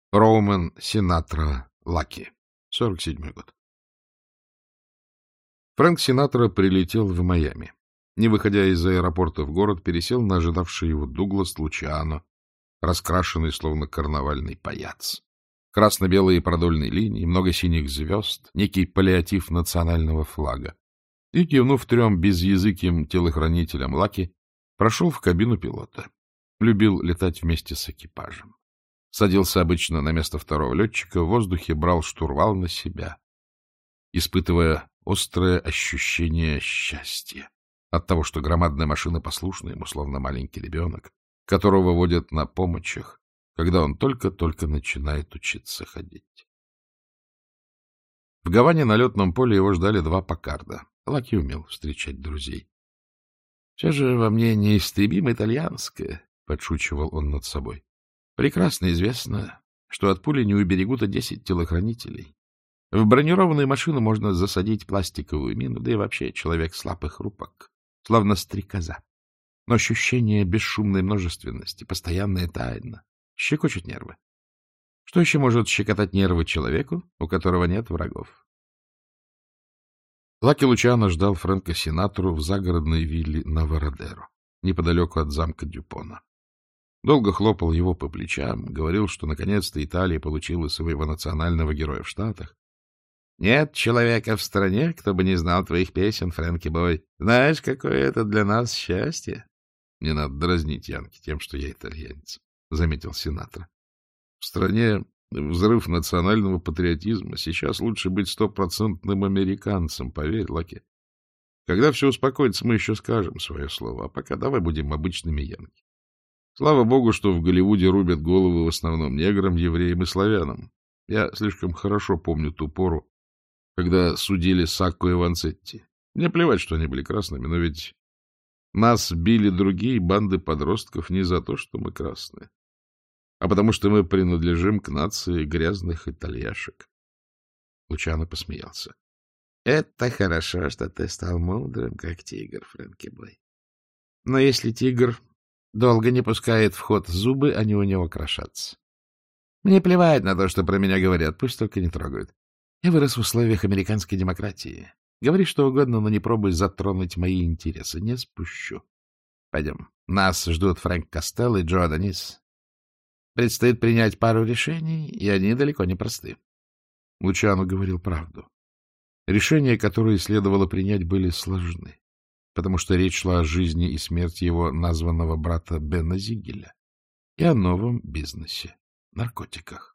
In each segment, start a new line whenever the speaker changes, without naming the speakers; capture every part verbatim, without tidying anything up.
Роумен Синатра Лаки, сорок седьмой год. Фрэнк Синатра прилетел в Майами. Не выходя из аэропорта в город, пересел на ожидавший его Дуглас Лучиано, раскрашенный словно карнавальный паяц. Красно-белые продольные линии, много синих звезд, некий паллиатив национального флага. И, кивнув трем безязыким телохранителям Лаки, прошел в кабину пилота. Любил летать вместе с экипажем. Садился обычно на место второго летчика, в воздухе брал штурвал на себя, испытывая острое ощущение счастья от того, что громадная машина послушна ему, словно маленький ребенок, которого водят на помощях, когда он только-только начинает учиться ходить. В Гаване на летном поле его ждали два Паккарда. Лаки умел встречать друзей. — Все же во мне неистребимо итальянское, — подшучивал он над собой. Прекрасно известно, что от пули не уберегут и десять телохранителей. В бронированную машину можно засадить пластиковую мину, да и вообще человек слаб и хрупок, словно стрекоза. Но ощущение бесшумной множественности, постоянная тайна, щекочет нервы. Что еще может щекотать нервы человеку, у которого нет врагов? Лаки Лучиано ждал Фрэнка Синатру в загородной вилле на Вородеро, неподалеку от замка Дюпона. Долго хлопал его по плечам, говорил, что наконец-то Италия получила своего национального героя в Штатах. — Нет человека в стране, кто бы не знал твоих песен, Фрэнки Бой. Знаешь, какое это для нас счастье? — Не надо дразнить Янки тем, что я итальянец, — заметил Синатра. — В стране взрыв национального патриотизма. Сейчас лучше быть стопроцентным американцем, поверь, Лаки. Когда все успокоится, мы еще скажем свое слово, а пока давай будем обычными Янки. Слава богу, что в Голливуде рубят головы в основном неграм, евреям и славянам. Я слишком хорошо помню ту пору, когда судили Сакко и Ванцетти. Мне плевать, что они были красными, но ведь нас били другие банды подростков не за то, что мы красные, а потому что мы принадлежим к нации грязных итальяшек. Лучано посмеялся. — Это хорошо, что ты стал мудрым, как тигр, Фрэнки Бой. Но если тигр долго не пускает в ход зубы, они у него крошатся. Мне плевать на то, что про меня говорят, пусть только не трогают. Я вырос в условиях американской демократии. Говори что угодно, но не пробуй затронуть мои интересы. Не спущу. Пойдем. Нас ждут Фрэнк Костелло и Джо Адонис. Предстоит принять пару решений, и они далеко не просты. Лучано говорил правду. Решения, которые следовало принять, были сложны, потому что речь шла о жизни и смерти его названного брата Бена Зигеля и о новом бизнесе — наркотиках.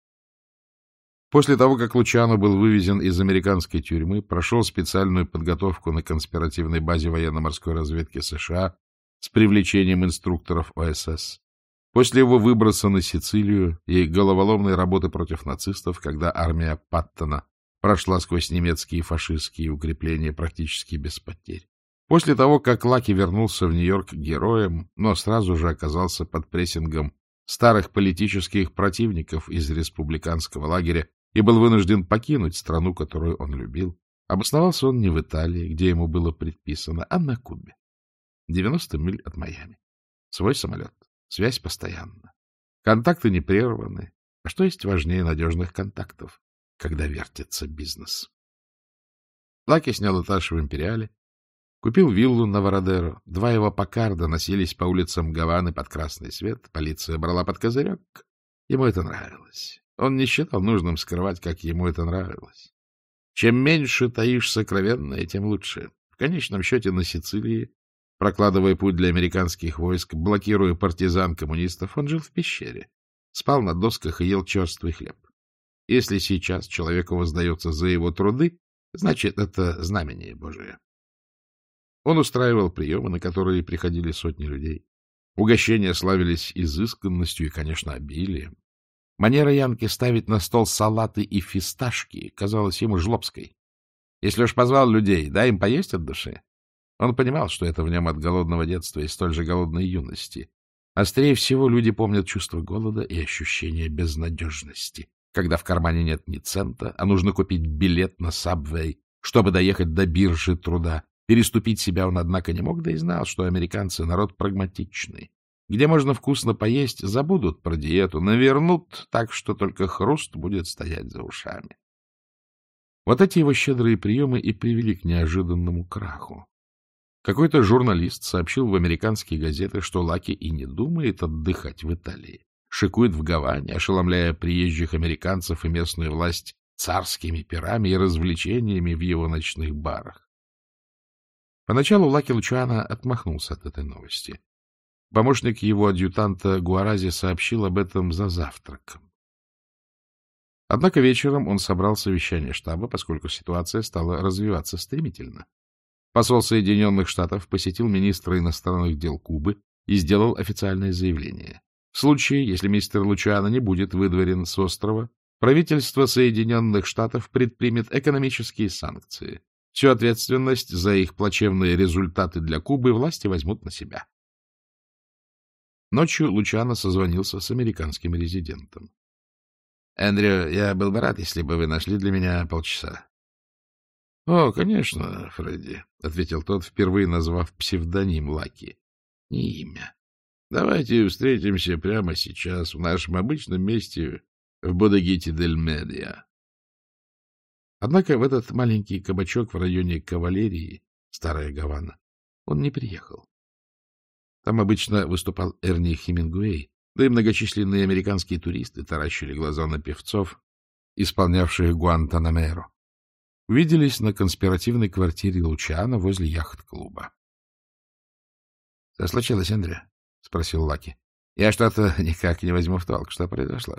После того, как Лучано был вывезен из американской тюрьмы, прошел специальную подготовку на конспиративной базе военно-морской разведки США с привлечением инструкторов О Эс Эс. После его выброса на Сицилию и головоломной работы против нацистов, когда армия Паттона прошла сквозь немецкие и фашистские укрепления практически без потерь. После того, как Лаки вернулся в Нью-Йорк героем, но сразу же оказался под прессингом старых политических противников из республиканского лагеря и был вынужден покинуть страну, которую он любил, обосновался он не в Италии, где ему было предписано, а на Кубе. девяносто миль от Майами. Свой самолет. Связь постоянна. Контакты не прерваны. А что есть важнее надежных контактов, когда вертится бизнес? Лаки снял этаж в Империале, купил виллу на Вородеро. Два его Паккарда носились по улицам Гаваны под красный свет. Полиция брала под козырек. Ему это нравилось. Он не считал нужным скрывать, как ему это нравилось. Чем меньше таишь сокровенное, тем лучше. В конечном счете на Сицилии, прокладывая путь для американских войск, блокируя партизан коммунистов, он жил в пещере, спал на досках и ел черствый хлеб. Если сейчас человеку воздается за его труды, значит, это знамение Божие. Он устраивал приемы, на которые приходили сотни людей. Угощения славились изысканностью и, конечно, обилием. Манера Янки ставить на стол салаты и фисташки казалась ему жлобской. Если уж позвал людей, дай им поесть от души. Он понимал, что это в нем от голодного детства и столь же голодной юности. Острее всего люди помнят чувство голода и ощущение безнадежности, когда в кармане нет ни цента, а нужно купить билет на сабвей, чтобы доехать до биржи труда. Переступить себя он, однако, не мог, да и знал, что американцы — народ прагматичный. Где можно вкусно поесть, забудут про диету, навернут так, что только хруст будет стоять за ушами. Вот эти его щедрые приемы и привели к неожиданному краху. Какой-то журналист сообщил в американские газеты, что Лаки и не думает отдыхать в Италии, шикует в Гаване, ошеломляя приезжих американцев и местную власть царскими пирами и развлечениями в его ночных барах. Поначалу Лаки Лучано отмахнулся от этой новости. Помощник его адъютанта Гуарази сообщил об этом за завтраком. Однако вечером он собрал совещание штаба, поскольку ситуация стала развиваться стремительно. Посол Соединенных Штатов посетил министра иностранных дел Кубы и сделал официальное заявление. В случае, если мистер Лучано не будет выдворен с острова, правительство Соединенных Штатов предпримет экономические санкции. Всю ответственность за их плачевные результаты для Кубы власти возьмут на себя. Ночью Лучано созвонился с американским резидентом. — Эндрю, я был бы рад, если бы вы нашли для меня полчаса. — О, конечно, Фредди, — ответил тот, впервые назвав псевдоним Лаки. — Не имя. Давайте встретимся прямо сейчас в нашем обычном месте в Бодегите-дель-Медиа. Однако в этот маленький кабачок в районе Кавалерии, Старая Гавана, он не приехал. Там обычно выступал Эрни Хемингуэй, да и многочисленные американские туристы таращили глаза на певцов, исполнявших Гуантанамеро. Увиделись на конспиративной квартире Лучано возле яхт-клуба. — Что случилось, Эндрю? — спросил Лаки. — Я что-то никак не возьму в толк. Что произошло?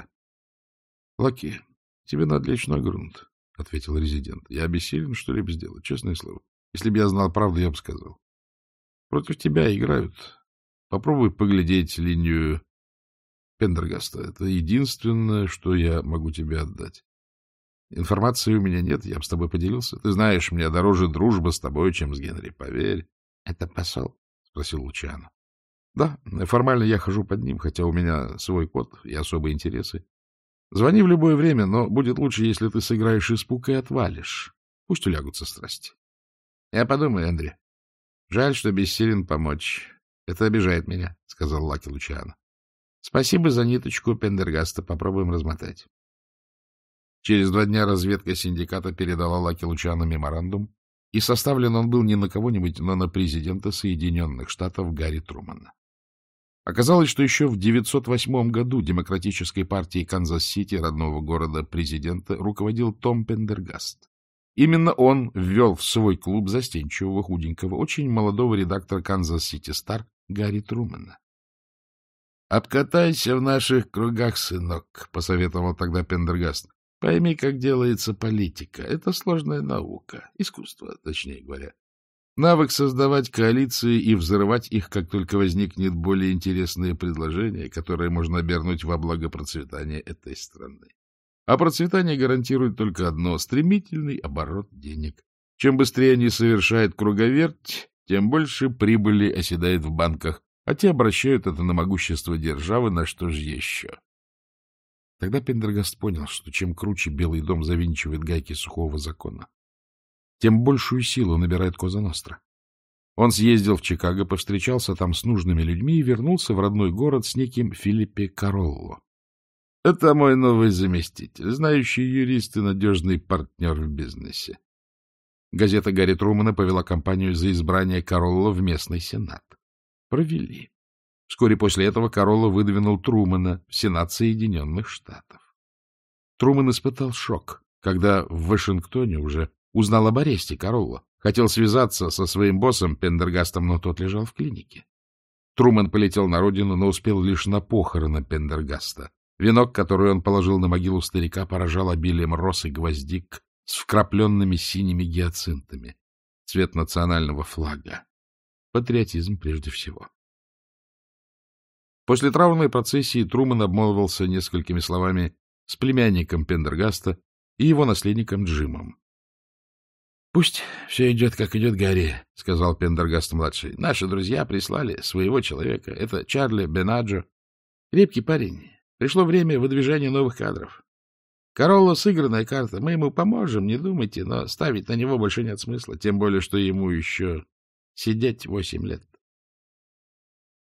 — Лаки, тебе надо лечь на грунт, — ответил резидент. — Я бессилен что-либо сделать, честное слово. Если бы я знал правду, я бы сказал. Против тебя играют. Попробуй поглядеть линию Пендергаста. Это единственное, что я могу тебе отдать. Информации у меня нет, я бы с тобой поделился. Ты знаешь, мне дороже дружба с тобой, чем с Генри, поверь. — Это посол? — спросил Лучано. — Да, формально я хожу под ним, хотя у меня свой код и особые интересы. Звони в любое время, но будет лучше, если ты сыграешь испуг и отвалишь. Пусть улягутся страсти. — Я подумаю, Эндрю. Жаль, что бессилен помочь. Это обижает меня, — сказал Лаки Лучано. — Спасибо за ниточку Пендергаста. Попробуем размотать. Через два дня разведка синдиката передала Лаки Лучано меморандум, и составлен он был не на кого-нибудь, но на президента Соединенных Штатов Гарри Трумана. Оказалось, что еще в девятьсот восьмом году демократической партией Канзас-Сити, родного города президента, руководил Том Пендергаст. Именно он ввел в свой клуб застенчивого, худенького, очень молодого редактора Канзас-Сити Стар Гарри Трумана. — Обкатайся в наших кругах, сынок, — посоветовал тогда Пендергаст. — Пойми, как делается политика. Это сложная наука, искусство, точнее говоря. Навык создавать коалиции и взрывать их, как только возникнет более интересное предложение, которое можно обернуть во благо процветания этой страны. А процветание гарантирует только одно — стремительный оборот денег. Чем быстрее они совершают круговерть, тем больше прибыли оседает в банках, а те обращают это на могущество державы, на что же еще. Тогда Пендергаст понял, что чем круче Белый дом завинчивает гайки сухого закона, тем большую силу набирает Коза Ностра. Он съездил в Чикаго, повстречался там с нужными людьми и вернулся в родной город с неким Филиппе Каролло. Это мой новый заместитель, знающий юрист и надежный партнер в бизнесе. Газета Гарри Трумана повела кампанию за избрание Каролло в местный сенат. Провели. Вскоре после этого Каролло выдвинул Трумана в Сенат Соединенных Штатов. Труман испытал шок, когда в Вашингтоне уже узнал об аресте Каролло. Хотел связаться со своим боссом Пендергастом, но тот лежал в клинике. Труман полетел на родину, но успел лишь на похороны Пендергаста. Венок, который он положил на могилу старика, поражал обилием роз и гвоздик с вкрапленными синими гиацинтами. Цвет национального флага. Патриотизм прежде всего. После траурной процессии Труман обмолвился несколькими словами с племянником Пендергаста и его наследником Джимом. — Пусть все идет, как идет, Гарри, — сказал Пендергаст-младший. — Наши друзья прислали своего человека. Это Чарли Бенаджо. Крепкий парень. Пришло время выдвижения новых кадров. Каролло — сыгранная карта. Мы ему поможем, не думайте, но ставить на него больше нет смысла, тем более, что ему еще сидеть восемь лет.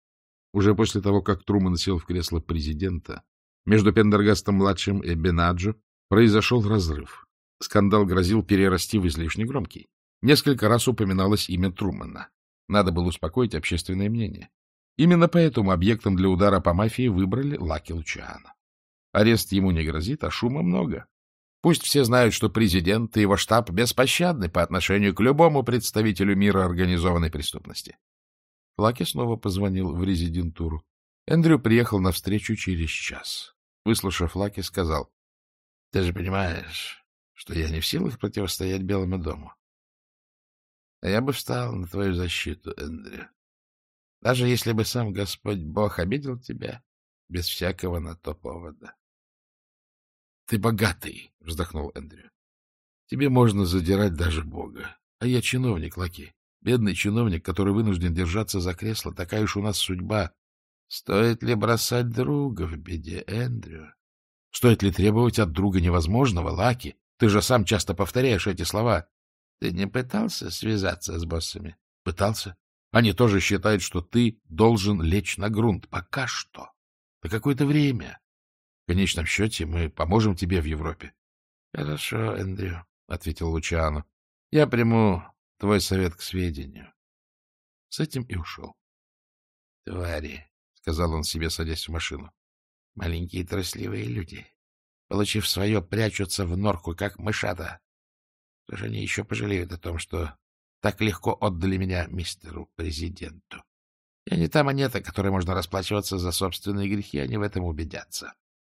Уже после того, как Трумэн сел в кресло президента, между Пендергастом-младшим и Бенаджо произошел разрыв. Скандал грозил перерасти в излишне громкий. Несколько раз упоминалось имя Трумэна. Надо было успокоить общественное мнение. Именно поэтому объектом для удара по мафии выбрали Лаки Лучиано. Арест ему не грозит, а шума много. Пусть все знают, что президент и его штаб беспощадны по отношению к любому представителю мира организованной преступности. Лаки снова позвонил в резидентуру. Эндрю приехал навстречу через час. Выслушав Лаки, сказал: — Ты же понимаешь, что я не в силах противостоять Белому дому. А я бы встал на твою защиту, Эндрю. Даже если бы сам Господь Бог обидел тебя, без всякого на то повода. — Ты богатый, — вздохнул Эндрю. — Тебе можно задирать даже Бога. А я чиновник, Лаки. Бедный чиновник, который вынужден держаться за кресло. Такая уж у нас судьба. Стоит ли бросать друга в беде, Эндрю? Стоит ли требовать от друга невозможного, Лаки? Ты же сам часто повторяешь эти слова. Ты не пытался связаться с боссами? Пытался. Они тоже считают, что ты должен лечь на грунт. Пока что. На какое-то время. В конечном счете мы поможем тебе в Европе. — Хорошо, Эндрю, — ответил Лучиано. — Я приму твой совет к сведению. С этим и ушел. — Твари, — сказал он себе, садясь в машину. — Маленькие трусливые люди. Получив свое, прячутся в норку, как мышата. Что же они еще пожалеют о том, что так легко отдали меня мистеру президенту? Я не та монета, которой можно расплачиваться за собственные грехи, они в этом убедятся.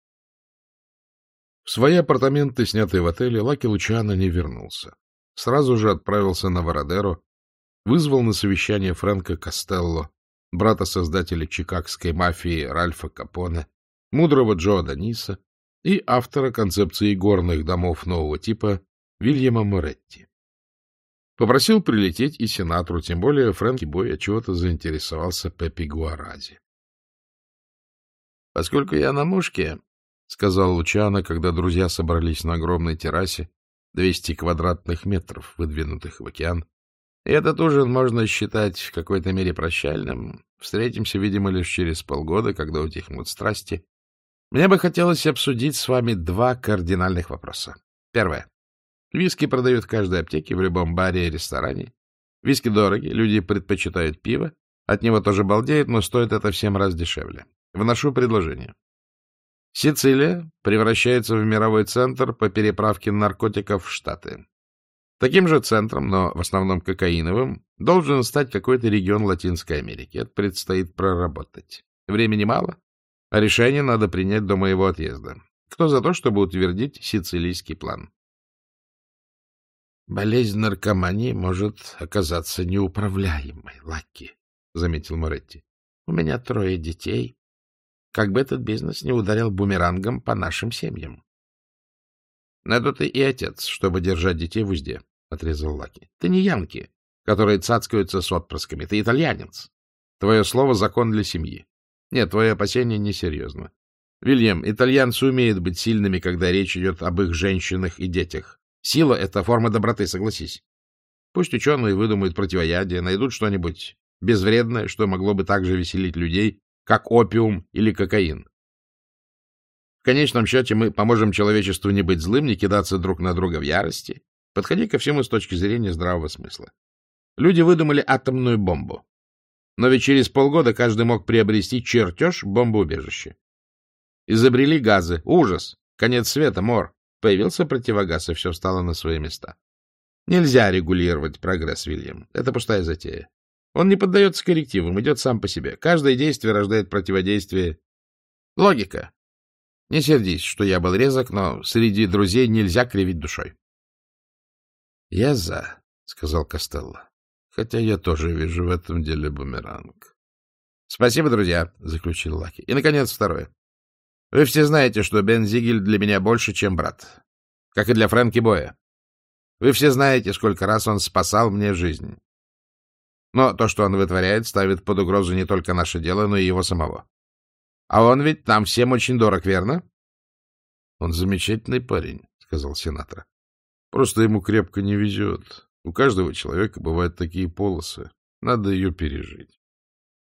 В свои апартаменты, снятые в отеле, Лаки Лучиано не вернулся. Сразу же отправился на Вородеро, вызвал на совещание Фрэнка Костелло, брата создателя чикагской мафии Ральфа Капоне, мудрого Джо Даниса и автора концепции горных домов нового типа Вильяма Моретти. Попросил прилететь и сенатору, тем более Фрэнки Бой отчего-то заинтересовался Пеппи Гуарази. — Поскольку я на мушке, — сказал Лучиано, когда друзья собрались на огромной террасе, двести квадратных метров, выдвинутых в океан, — и этот ужин можно считать в какой-то мере прощальным. Встретимся, видимо, лишь через полгода, когда утихнут страсти. Мне бы хотелось обсудить с вами два кардинальных вопроса. Первое. Виски продают в каждой аптеке, в любом баре и ресторане. Виски дороги, люди предпочитают пиво. От него тоже балдеют, но стоит это в семь раз дешевле. Вношу предложение. Сицилия превращается в мировой центр по переправке наркотиков в Штаты. Таким же центром, но в основном кокаиновым, должен стать какой-то регион Латинской Америки. Это предстоит проработать. Времени мало, а решение надо принять до моего отъезда. Кто за то, чтобы утвердить сицилийский план? — Болезнь наркомании может оказаться неуправляемой, Лаки, — заметил Моретти. — У меня трое детей. Как бы этот бизнес не ударил бумерангом по нашим семьям. — На то ты и отец, чтобы держать детей в узде, — отрезал Лаки. — Ты не янки, которые цацкаются с отпрысками. Ты итальянец. Твое слово — закон для семьи. Нет, твое опасение несерьезно. Вильям, итальянцы умеют быть сильными, когда речь идет об их женщинах и детях. Сила — это форма доброты, согласись. Пусть ученые выдумают противоядие, найдут что-нибудь безвредное, что могло бы так же веселить людей, как опиум или кокаин. В конечном счете мы поможем человечеству не быть злым, не кидаться друг на друга в ярости. Подходи ко всему с точки зрения здравого смысла. Люди выдумали атомную бомбу. Но ведь через полгода каждый мог приобрести чертеж бомбоубежища. Изобрели газы. Ужас. Конец света, мор. Появился противогаз, и все стало на свои места. Нельзя регулировать прогресс, Вильям. Это пустая затея. Он не поддается коррективам, идет сам по себе. Каждое действие рождает противодействие. Логика. Не сердись, что я был резок, но среди друзей нельзя кривить душой. — Я за, — сказал Костелло. — Хотя я тоже вижу в этом деле бумеранг. — Спасибо, друзья, — заключил Лаки. — И, наконец, второе. Вы все знаете, что Бен Зигель для меня больше, чем брат. Как и для Фрэнки Боя. Вы все знаете, сколько раз он спасал мне жизнь. Но то, что он вытворяет, ставит под угрозу не только наше дело, но и его самого. А он ведь нам всем очень дорог, верно? — Он замечательный парень, — сказал сенатор. — Просто ему крепко не везет. У каждого человека бывают такие полосы. Надо ее пережить.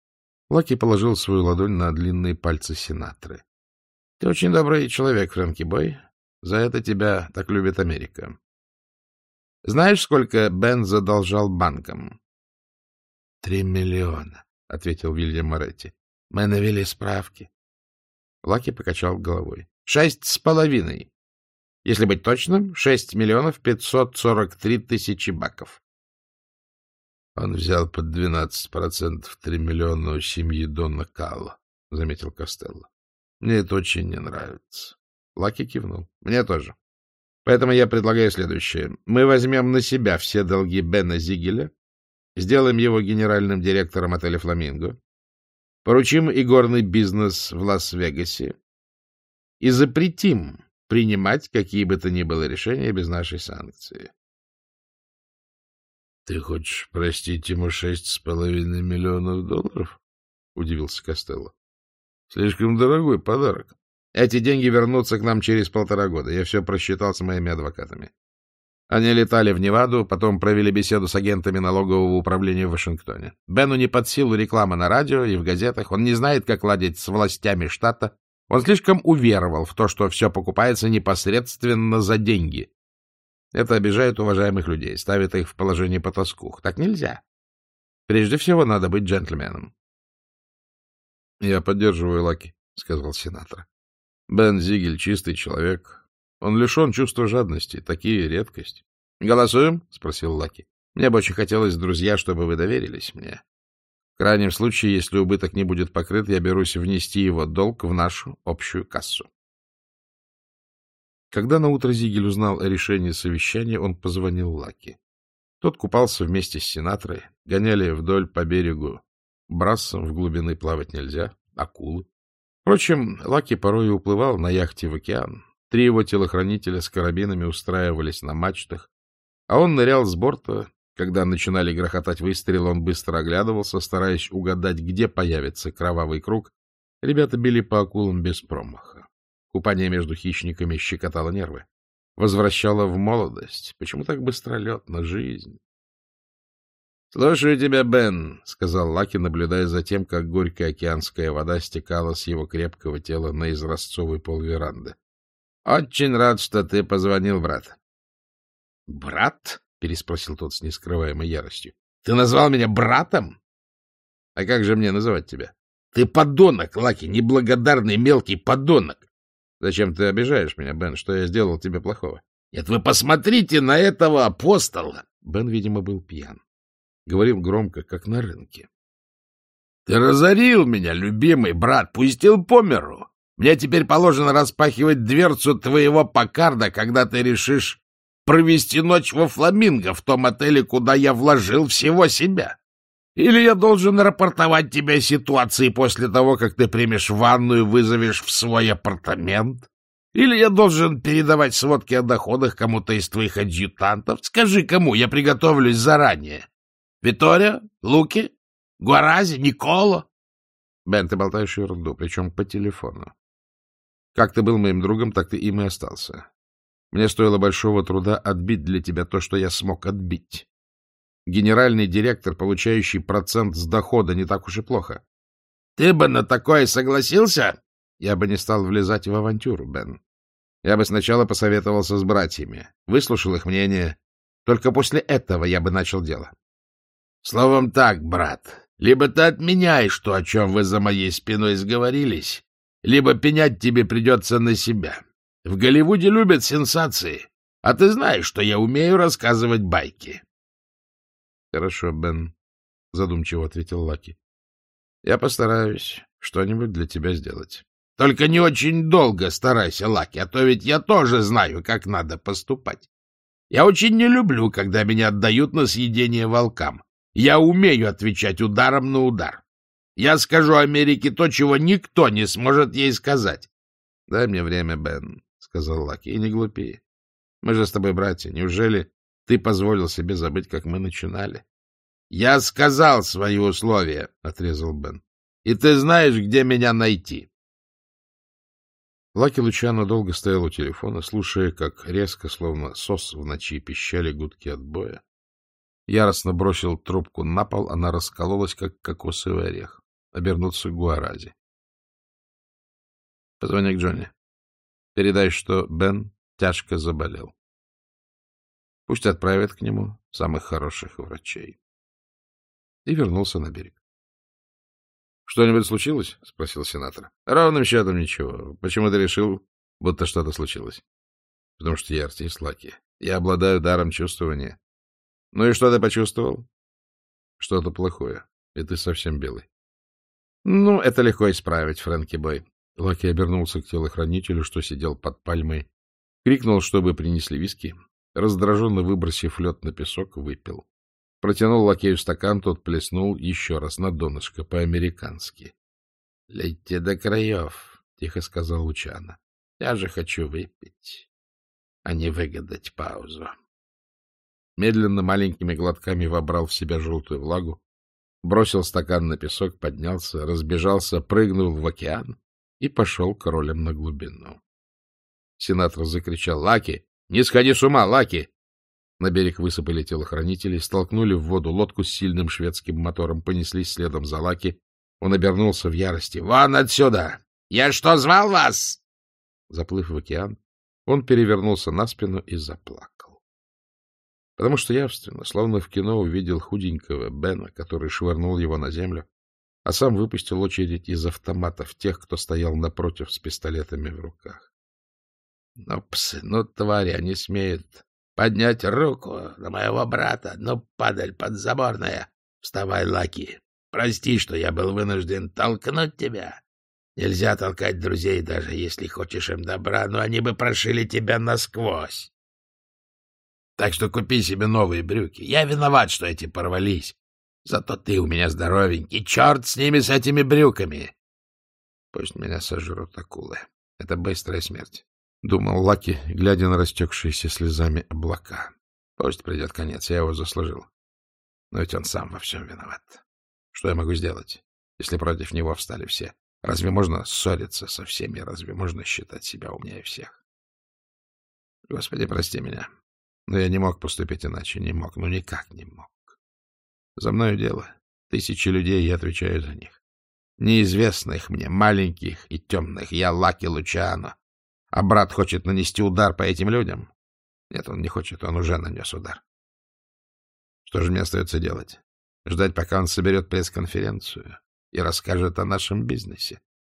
Лаки положил свою ладонь на длинные пальцы Синатры. — Ты очень добрый человек, Фрэнки Бой. За это тебя так любит Америка. Знаешь, сколько Бен задолжал банкам? — Три миллиона, — ответил Вильям Моретти. — Мы навели справки. Лаки покачал головой. — Шесть с половиной. Если быть точным, шесть миллионов пятьсот сорок три тысячи баков. Он взял под двенадцать процентов три миллиона у семьи Дона Калла, — заметил Костелло. — Мне это очень не нравится. Лаки кивнул. — Мне тоже. Поэтому я предлагаю следующее. Мы возьмем на себя все долги Бена Зигеля, сделаем его генеральным директором отеля «Фламинго», поручим игорный бизнес в Лас-Вегасе и запретим принимать какие бы то ни было решения без нашей санкции. — Ты хочешь простить ему шесть с половиной миллионов долларов? — удивился Костелло. — Слишком дорогой подарок. Эти деньги вернутся к нам через полтора года. Я все просчитал с моими адвокатами. Они летали в Неваду, потом провели беседу с агентами налогового управления в Вашингтоне. Бену не под силу реклама на радио и в газетах. Он не знает, как ладить с властями штата. Он слишком уверовал в то, что все покупается непосредственно за деньги. Это обижает уважаемых людей, ставит их в положение потаскух. Так нельзя. Прежде всего, надо быть джентльменом. — Я поддерживаю Лаки, — сказал сенатор. Бен Зигель — чистый человек. Он лишен чувства жадности. Такие редкость. — Голосуем? — спросил Лаки. — Мне бы очень хотелось, друзья, чтобы вы доверились мне. В крайнем случае, если убыток не будет покрыт, я берусь внести его долг в нашу общую кассу. Когда наутро Зигель узнал о решении совещания, он позвонил Лаки. Тот купался вместе с сенаторой, гоняли вдоль по берегу. Брассом в глубины плавать нельзя, акулы. Впрочем, Лаки порой и уплывал на яхте в океан. Три его телохранителя с карабинами устраивались на мачтах, а он нырял с борта. Когда начинали грохотать выстрелы, он быстро оглядывался, стараясь угадать, где появится кровавый круг. Ребята били по акулам без промаха. Купание между хищниками щекотало нервы. Возвращало в молодость. Почему так быстролетна жизнь? — Слушаю тебя, Бен, — сказал Лаки, наблюдая за тем, как горькая океанская вода стекала с его крепкого тела на изразцовый пол веранды. — Очень рад, что ты позвонил, брат. — Брат? — переспросил тот с нескрываемой яростью. — Ты назвал меня братом? — А как же мне называть тебя? — Ты подонок, Лаки, неблагодарный мелкий подонок. — Зачем ты обижаешь меня, Бен? Что я сделал тебе плохого? — Нет, вы посмотрите на этого апостола! Бен, видимо, был пьян. Говорил громко, как на рынке. — Ты разорил меня, любимый брат, пустил по миру. Мне теперь положено распахивать дверцу твоего Паккарда, когда ты решишь провести ночь во Фламинго, в том отеле, куда я вложил всего себя. Или я должен рапортовать тебе о ситуации после того, как ты примешь ванну и вызовешь в свой апартамент? Или я должен передавать сводки о доходах кому-то из твоих адъютантов? Скажи, кому, я приготовлюсь заранее. Витория? Луки? Гуарази? Николо? Бен, ты болтаешь ерунду, причем по телефону. Как ты был моим другом, так ты им и остался. Мне стоило большого труда отбить для тебя то, что я смог отбить. Генеральный директор, получающий процент с дохода, не так уж и плохо. Ты бы на такое согласился? Я бы не стал влезать в авантюру, Бен. Я бы сначала посоветовался с братьями, выслушал их мнение. Только после этого я бы начал дело. Словом так, брат, либо ты отменяешь то, о чем вы за моей спиной сговорились, либо пенять тебе придется на себя. В Голливуде любят сенсации, а ты знаешь, что я умею рассказывать байки. — Хорошо, Бен, — задумчиво ответил Лаки. — Я постараюсь что-нибудь для тебя сделать. — Только не очень долго старайся, Лаки, а то ведь я тоже знаю, как надо поступать. Я очень не люблю, когда меня отдают на съедение волкам. Я умею отвечать ударом на удар. Я скажу Америке то, чего никто не сможет ей сказать. — Дай мне время, Бен, — сказал Лаки, — и не глупи. Мы же с тобой братья. Неужели ты позволил себе забыть, как мы начинали? — Я сказал свои условия, — отрезал Бен. — И ты знаешь, где меня найти. Лаки Лучано долго стоял у телефона, слушая, как резко, словно сос в ночи, пищали гудки отбоя. Яростно бросил трубку на пол, она раскололась, как кокосовый орех. обернуться к Гуарази. — Позвони к Джонни. Передай, что Бен тяжко заболел. Пусть отправят к нему самых хороших врачей. И вернулся на берег. — Что-нибудь случилось? — спросил сенатор. — Ровным счетом ничего. Почему ты решил, будто что-то случилось? — Потому что я артист, Лаки. Я обладаю даром чувствования. — Ну и что ты почувствовал? — Что-то плохое. И ты совсем белый. — Ну, это легко исправить, Фрэнки Бой. Лаки обернулся к телохранителю, что сидел под пальмой, крикнул, чтобы принесли виски. Раздраженно выбросив лед на песок, выпил. Протянул лакею стакан, тот плеснул еще раз на донышко, по-американски. — Лейте до краев, — тихо сказал Лучано. — Я же хочу выпить, а не выгадать паузу. Медленно, маленькими глотками вобрал в себя желтую влагу, бросил стакан на песок, поднялся, разбежался, прыгнул в океан и пошел кролем на глубину. Сенатор закричал: — Лаки! Не сходи с ума, Лаки! На берег высыпали телохранители, столкнули в воду лодку с сильным шведским мотором, понеслись следом за Лаки. Он обернулся в ярости. — Вон отсюда! Я что, звал вас? Заплыв в океан, он перевернулся на спину и заплакал. Потому что явственно, словно в кино, увидел худенького Бена, который швырнул его на землю, а сам выпустил очередь из автоматов тех, кто стоял напротив с пистолетами в руках. — Ну, псы, ну, твари, они смеют поднять руку на моего брата. Ну, падаль подзаборная. Вставай, Лаки. Прости, что я был вынужден толкнуть тебя. Нельзя толкать друзей, даже если хочешь им добра, но они бы прошили тебя насквозь. Так что купи себе новые брюки. Я виноват, что эти порвались. Зато ты у меня здоровенький. Черт с ними, с этими брюками. Пусть меня сожрут акулы. Это быстрая смерть. — думал Лаки, глядя на растекшиеся слезами облака. — Пусть придет конец, я его заслужил. Но ведь он сам во всем виноват. Что я могу сделать, если против него встали все? Разве можно ссориться со всеми? Разве можно считать себя умнее всех? Господи, прости меня. Но я не мог поступить иначе, не мог, ну никак не мог. За мною дело. Тысячи людей, я отвечаю за них. Неизвестных мне, маленьких и темных. Я Лаки Лучано. А брат хочет нанести удар по этим людям? Нет, он не хочет, он уже нанес удар. Что же мне остается делать? Ждать, пока он соберет пресс-конференцию и расскажет о нашем бизнесе.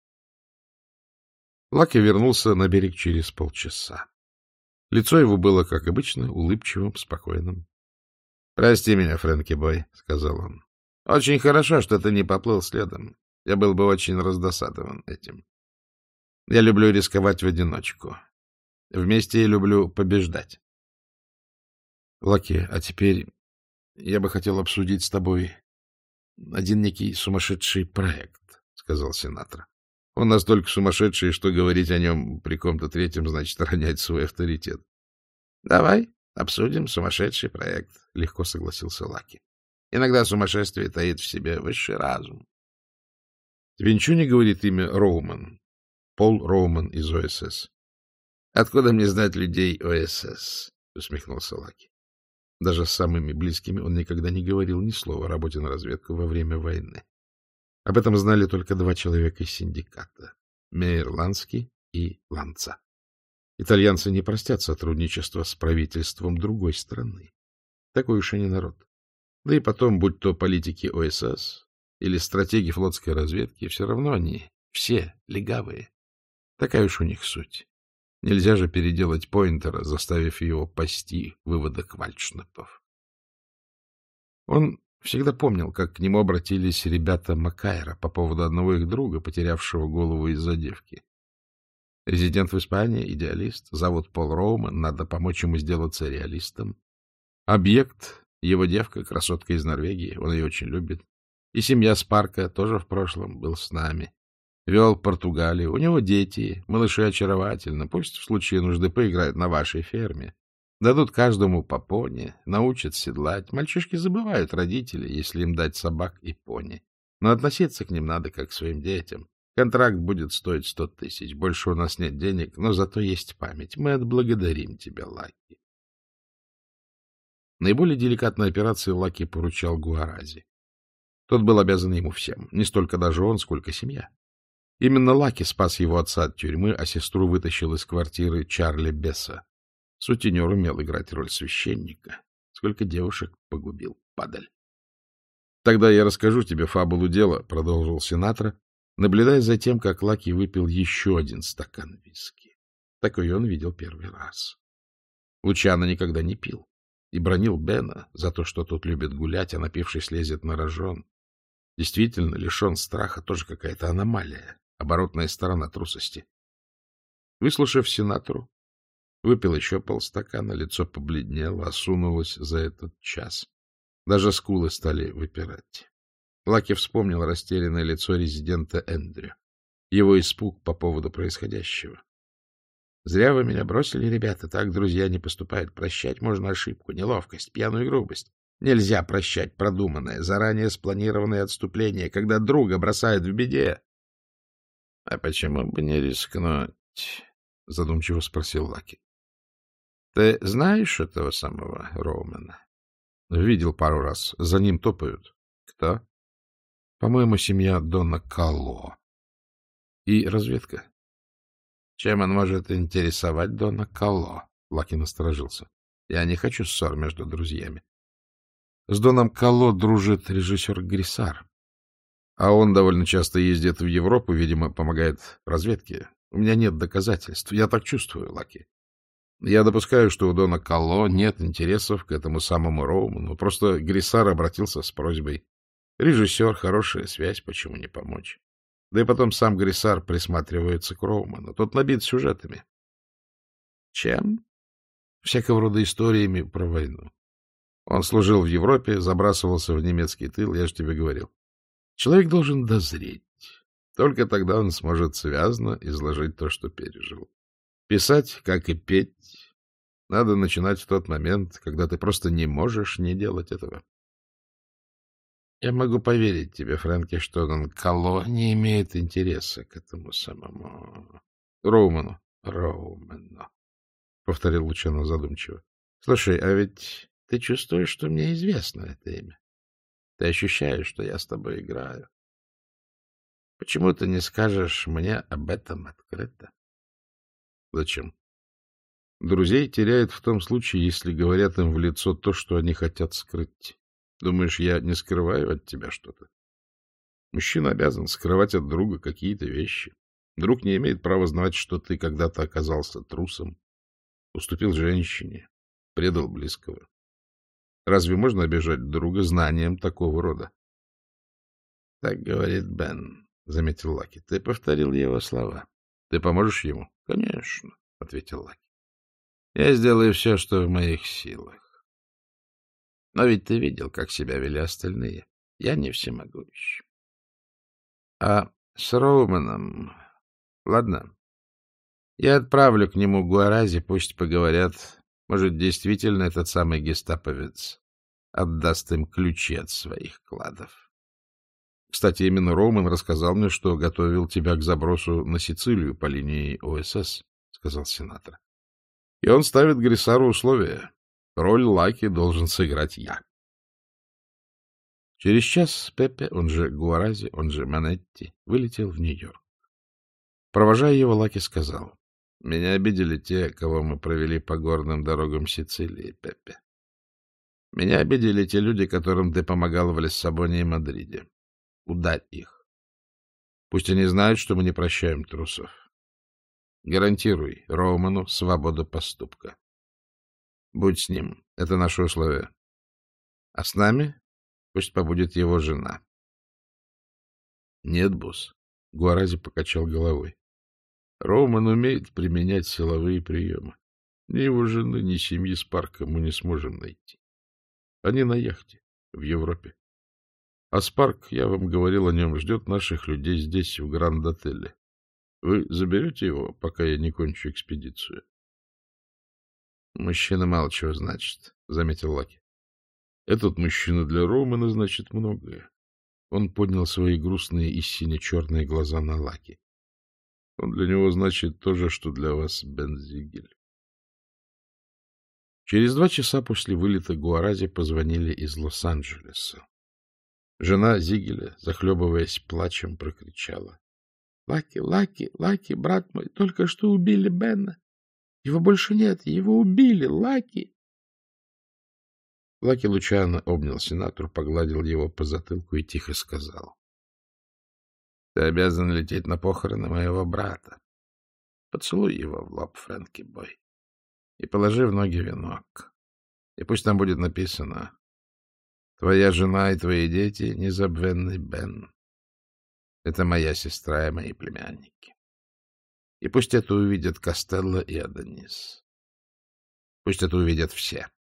Лаки вернулся на берег через полчаса. Лицо его было, как обычно, улыбчивым, спокойным. — Прости меня, Фрэнки Бой, — сказал он. — Очень хорошо, что ты не поплыл следом. Я был бы очень раздосадован этим. Я люблю рисковать в одиночку. Вместе я люблю побеждать. — Лаки, а теперь я бы хотел обсудить с тобой один некий сумасшедший проект, — сказал сенатор. — Он настолько сумасшедший, что говорить о нем при ком-то третьем значит ронять свой авторитет. — Давай обсудим сумасшедший проект, — легко согласился Лаки. — Иногда сумасшествие таит в себе высший разум. — Тебе ничего не говорит имя Роуман? Пол Роуман из О Эс Эс. — Откуда мне знать людей О Эс Эс? — усмехнулся Лаки. Даже с самыми близкими он никогда не говорил ни слова о работе на разведку во время войны. Об этом знали только два человека из синдиката — Мейер Лански и Ланца. Итальянцы не простят сотрудничество с правительством другой страны. Такой уж и не народ. Да и потом, будь то политики О Эс Эс или стратеги флотской разведки, все равно они все легавые. Такая уж у них суть. Нельзя же переделать Пойнтера, заставив его пасти выводок вальдшнепов. Он всегда помнил, как к нему обратились ребята Маккайра по поводу одного их друга, потерявшего голову из-за девки. Резидент в Испании, идеалист, зовут Пол Роуман, надо помочь ему сделаться реалистом. Объект — его девка, красотка из Норвегии, он ее очень любит. И семья Спарка тоже в прошлом был с нами. Вел Португалию. У него дети, малыши очаровательно. Пусть в случае нужды поиграют на вашей ферме. Дадут каждому по пони, научат седлать. Мальчишки забывают родителей, если им дать собак и пони. Но относиться к ним надо как к своим детям. Контракт будет стоить сто тысяч. Больше у нас нет денег, но зато есть память. Мы отблагодарим тебя, Лаки. Наиболее деликатной операции Лаки поручал Гуарази. Тот был обязан ему всем, не столько даже он, сколько семья. Именно Лаки спас его отца от тюрьмы, а сестру вытащил из квартиры Чарли Бесса. Сутенер умел играть роль священника. Сколько девушек погубил, падаль. — Тогда я расскажу тебе фабулу дела, — продолжил сенатор, наблюдая за тем, как Лаки выпил еще один стакан виски. Такой он видел первый раз. Лучано никогда не пил и бранил Бена за то, что тот любит гулять, а напившись лезет на рожон. Действительно, лишен страха, тоже какая-то аномалия, оборотная сторона трусости. Выслушав сенатору, выпил еще полстакана, лицо побледнело, осунулось за этот час. Даже скулы стали выпирать. Лаки вспомнил растерянное лицо резидента Эндрю, его испуг по поводу происходящего. — Зря вы меня бросили, ребята, так друзья не поступают. Прощать можно ошибку, неловкость, пьяную грубость. Нельзя прощать продуманное, заранее спланированное отступление, когда друга бросают в беде. — А почему бы не рискнуть? — задумчиво спросил Лаки. — Ты знаешь этого самого Роумана? — Видел пару раз. За ним топают. — Кто? — По-моему, семья Дона Калло. — И разведка. — Чем он может интересовать Дона Калло? — Лаки насторожился. — Я не хочу ссор между друзьями. С Доном Калло дружит режиссер Гриссар. А он довольно часто ездит в Европу, видимо, помогает разведке. У меня нет доказательств. Я так чувствую, Лаки. Я допускаю, что у Дона Калло нет интересов к этому самому Роуману. Просто Гриссар обратился с просьбой. Режиссер, хорошая связь, почему не помочь? Да и потом сам Гриссар присматривается к Роуману. Тот набит сюжетами. Чем? Всякого рода историями про войну. Он служил в Европе, забрасывался в немецкий тыл, я же тебе говорил. Человек должен дозреть. Только тогда он сможет связно изложить то, что пережил. Писать, как и петь, надо начинать в тот момент, когда ты просто не можешь не делать этого. Я могу поверить тебе, Фрэнки, что Дон Калло не имеет интереса к этому самому Роуману. Роуману, — повторил Лучано задумчиво. — Слушай, а ведь ты чувствуешь, что мне известно это имя? Ты ощущаешь, что я с тобой играю? Почему ты не скажешь мне об этом открыто? Зачем? Друзей теряют в том случае, если говорят им в лицо то, что они хотят скрыть. Думаешь, я не скрываю от тебя что-то? Мужчина обязан скрывать от друга какие-то вещи. Друг не имеет права знать, что ты когда-то оказался трусом, уступил женщине, предал близкого. Разве можно обижать друга знанием такого рода? — Так говорит Бен, — заметил Лаки. — Ты повторил его слова. — Ты поможешь ему? — Конечно, — ответил Лаки. — Я сделаю все, что в моих силах. Но ведь ты видел, как себя вели остальные. Я не всемогущ. А с Роуманом... Ладно. Я отправлю к нему Гуарази, пусть поговорят. Может, действительно этот самый гестаповец отдаст им ключи от своих кладов. Кстати, именно Роуман рассказал мне, что готовил тебя к забросу на Сицилию по линии О С С, — сказал сенатор. И он ставит Гриссару условия. Роль Лаки должен сыграть я. Через час Пепе, он же Гуарази, он же Манетти, вылетел в Нью-Йорк. Провожая его, Лаки сказал: — Меня обидели те, кого мы провели по горным дорогам Сицилии, Пепе. Меня обидели те люди, которым ты помогал в Лиссабоне и Мадриде. Ударь их. Пусть они знают, что мы не прощаем трусов. Гарантируй Роуману свободу поступка. Будь с ним. Это наше условие. А с нами пусть побудет его жена. Нет, босс. Гуарази покачал головой. Роуман умеет применять силовые приемы. Ни его жены, ни семьи Спарка мы не сможем найти. Они на яхте в Европе. А Спарк, я вам говорил о нем, ждет наших людей здесь, в Гранд-отеле. Вы заберете его, пока я не кончу экспедицию? Мужчина мало чего значит, — заметил Лаки. Этот мужчина для Роумана значит многое. Он поднял свои грустные и сине-черные глаза на Лаки. Он для него значит то же, что для вас Бензигель. Через два часа после вылета Гуарази позвонили из Лос-Анджелеса. Жена Зигеля, захлебываясь плачем, прокричала: — Лаки, Лаки, Лаки, брат мой, только что убили Бена. Его больше нет, его убили, Лаки. Лаки Лучано обнял сенатору, погладил его по затылку и тихо сказал: — Ты обязан лететь на похороны моего брата. Поцелуй его в лоб, Фрэнки Бой, и положи в ноги венок. И пусть там будет написано: твоя жена и твои дети — незабвенный Бен. Это моя сестра и мои племянники. И пусть это увидят Костелло и Адонис. Пусть это увидят все.